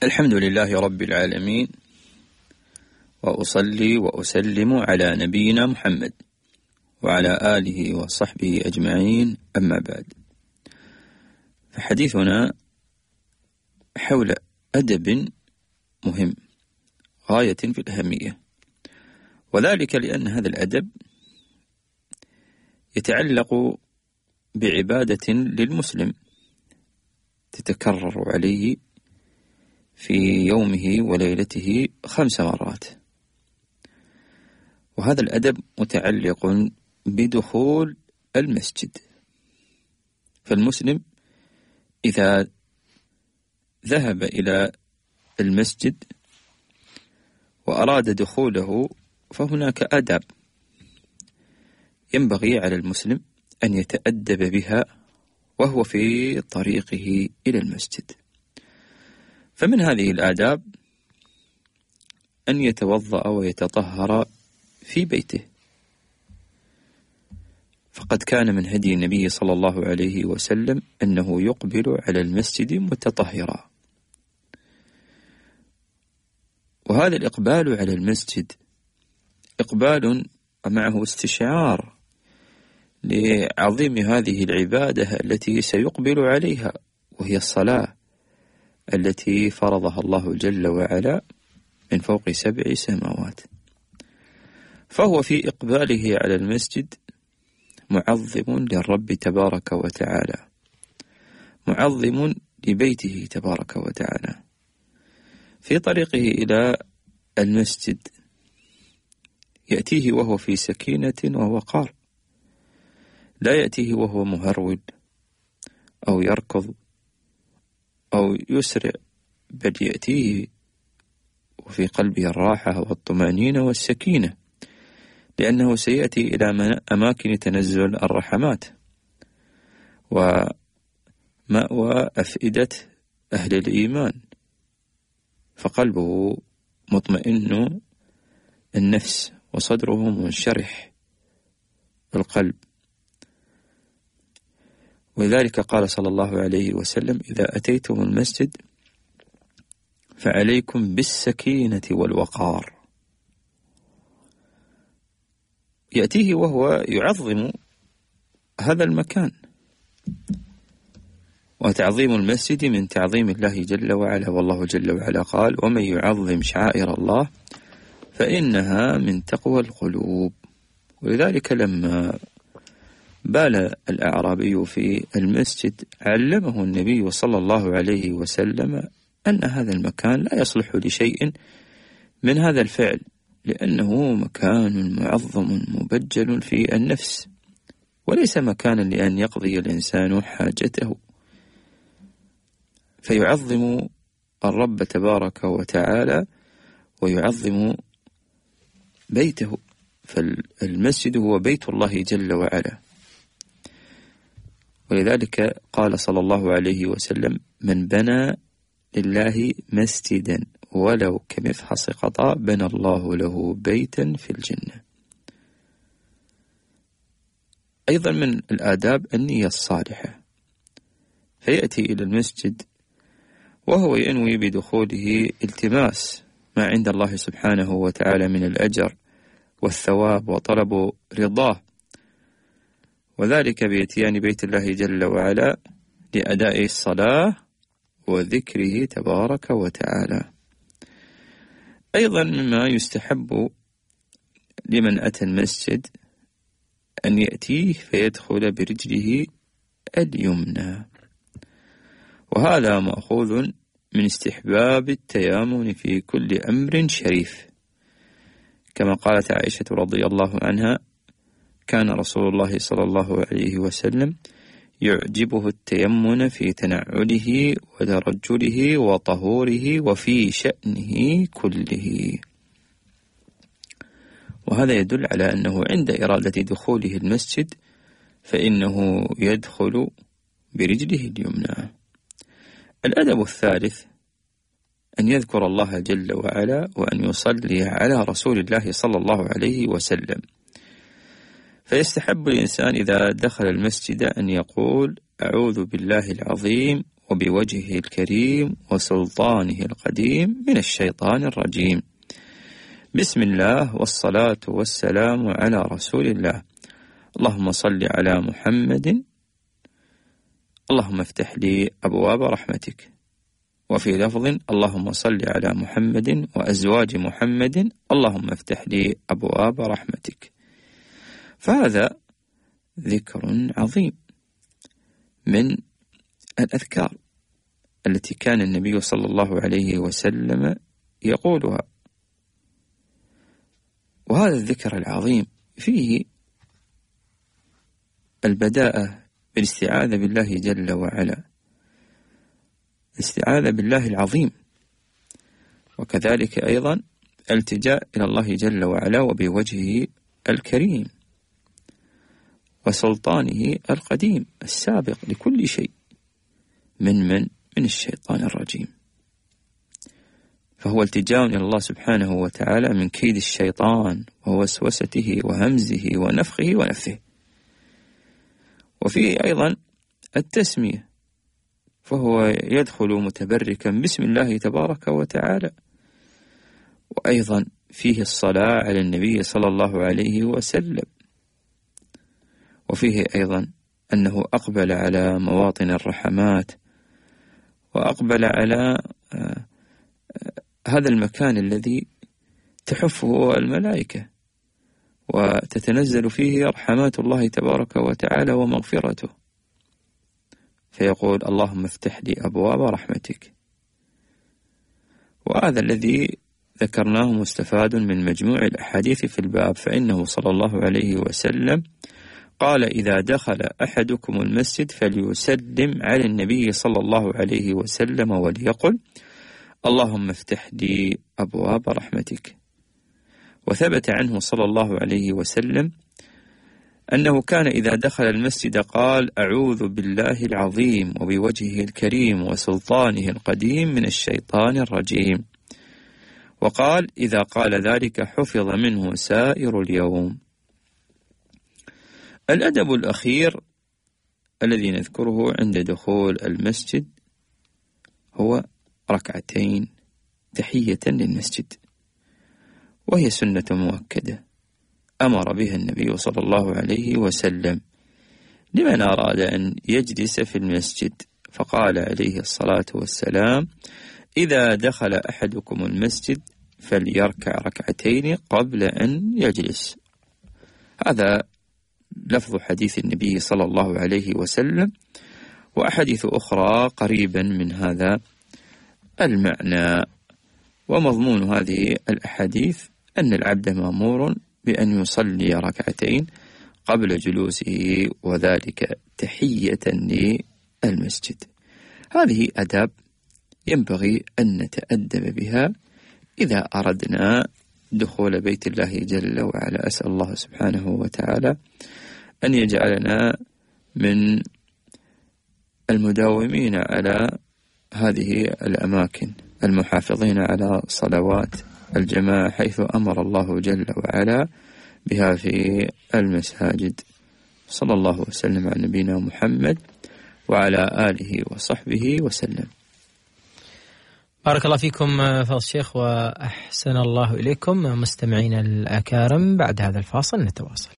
الحمد لله رب العالمين، وأصلي وأسلم على نبينا محمد وعلى آله وصحبه أجمعين، أما بعد. فحديثنا حول أدب مهم غاية في الأهمية، وذلك لأن هذا الأدب يتعلق بعبادة للمسلم تتكرر عليه في يومه وليلته 5 مرات، وهذا الأدب متعلق بدخول المسجد. فالمسلم إذا ذهب إلى المسجد وأراد دخوله فهناك آداب ينبغي على المسلم أن يتأدب بها وهو في طريقه إلى المسجد. فمن هذه الآداب أن يتوضأ ويتطهر في بيته، فقد كان من هدي النبي صلى الله عليه وسلم أنه يقبل على المسجد متطهرا، وهذا الإقبال على المسجد إقبال معه استشعار لعظيم هذه العبادة التي سيقبل عليها، وهي الصلاة التي فرضها الله جل وعلا من فوق 7 سماوات. فهو في إقباله على المسجد معظم للرب تبارك وتعالى، معظم لبيته تبارك وتعالى. في طريقه إلى المسجد يأتيه وهو في سكينة ووقار، لا يأتيه وهو مهرول أو يركض أو يسرع، بل يأتيه وفي قلبه الراحة والطمأنينة والسكينة، لأنه سيأتي إلى أماكن تنزل الرحمات ومأوى أفئدة أهل الإيمان، فقلبه مطمئن النفس وصدره منشرح القلب. ولذلك قال صلى الله عليه وسلم: إذا أتيتم المسجد فعليكم بالسكينة والوقار. يأتيه وهو يعظم هذا المكان، وتعظيم المسجد من تعظيم الله جل وعلا، والله جل وعلا قال: ومن يعظم شعائر الله فإنها من تقوى القلوب. ولذلك لما بال الأعرابي في المسجد علمه النبي صلى الله عليه وسلم أن هذا المكان لا يصلح لشيء من هذا الفعل، لأنه مكان معظم مبجل في النفس، وليس مكانا لأن يقضي الإنسان حاجته. فيعظم الرب تبارك وتعالى ويعظم بيته، فالمسجد هو بيت الله جل وعلا. ولذلك قال صلى الله عليه وسلم: من بنى لله مسجدا ولو كمفحص قطا بنى الله له بيتا في الجنة. أيضا من الآداب النية الصالحة، فيأتي إلى المسجد وهو ينوي بدخوله التماس ما عند الله سبحانه وتعالى من الأجر والثواب وطلب رضاه، وذلك بإتيان بيت الله جل وعلا لأداء الصلاة وذكره تبارك وتعالى. أيضا مما يستحب لمن أتى المسجد أن يأتيه فيدخل برجله اليمنى، وهذا مأخوذ من استحباب التيامن في كل أمر شريف، كما قالت عائشة رضي الله عنها: كان رسول الله صلى الله عليه وسلم يعجبه التيمن في تنعله وترجله وطهوره وفي شأنه كله. وهذا يدل على أنه عند إرادة دخوله المسجد فإنه يدخل برجله اليمنى. الأدب الثالث أن يذكر الله جل وعلا وأن يصلي على رسول الله صلى الله عليه وسلم. فيستحب الإنسان إذا دخل المسجد أن يقول: أعوذ بالله العظيم وبوجهه الكريم وسلطانه القديم من الشيطان الرجيم. بسم الله والصلاة والسلام على رسول الله. اللهم صل على محمد. اللهم افتح لي أبواب رحمتك. وفي لفظ اللهم صل على محمد وأزواج محمد اللهم افتح لي أبواب رحمتك. فهذا ذكر عظيم من الأذكار التي كان النبي صلى الله عليه وسلم يقولها. وهذا الذكر العظيم فيه البداءة بالاستعاذة بالله جل وعلا، الاستعاذة بالله العظيم، وكذلك أيضا التجاء إلى الله جل وعلا وبوجهه الكريم وسلطانه القديم السابق لكل شيء من الشيطان الرجيم. فهو التجاء إلى الله سبحانه وتعالى من كيد الشيطان ووسوسته وهمزه ونفخه ونفثه. وفيه أيضا التسمية، فهو يدخل متبركا بسم الله تبارك وتعالى. وأيضا فيه الصلاة على النبي صلى الله عليه وسلم. وفيه أيضا أنه أقبل على مواطن الرحمات، وأقبل على هذا المكان الذي تحفه الملائكة وتتنزل فيه رحمات الله تبارك وتعالى ومغفرته، فيقول اللهم افتح لي أبواب رحمتك. وهذا الذي ذكرناه مستفاد من مجموع الأحاديث في الباب، فإنه صلى الله عليه وسلم قال إذا دخل أحدكم المسجد فليسلم على النبي صلى الله عليه وسلم وليقل اللهم افتح لي أبواب رحمتك. وثبت عنه صلى الله عليه وسلم أنه كان إذا دخل المسجد قال أعوذ بالله العظيم وبوجهه الكريم وسلطانه القديم من الشيطان الرجيم. وقال إذا قال ذلك حفظ منه سائر اليوم. الأدب الأخير الذي نذكره عند دخول المسجد هو ركعتين تحية للمسجد، وهي سنة مؤكدة أمر بها النبي صلى الله عليه وسلم لمن أراد أن يجلس في المسجد، فقال عليه الصلاة والسلام إذا دخل أحدكم المسجد فليركع ركعتين قبل أن يجلس. هذا لفظ حديث النبي صلى الله عليه وسلم. وأحاديث أخرى قريبا من هذا المعنى. ومضمون هذه الأحاديث أن العبد مأمور بأن يصلي ركعتين قبل جلوسه، وذلك تحية للمسجد. هذه أداب ينبغي أن نتأدب بها إذا أردنا دخول بيت الله جل وعلا. أسأل الله سبحانه وتعالى أن يجعلنا من المداومين على هذه الأماكن، المحافظين على صلوات الجماعة حيث أمر الله جل وعلا بها في المساجد. صلى الله وسلم على نبينا محمد وعلى آله وصحبه وسلم. بارك الله فيكم فضل الشيخ وأحسن الله إليكم مستمعين الأكارم. بعد هذا الفاصل نتواصل.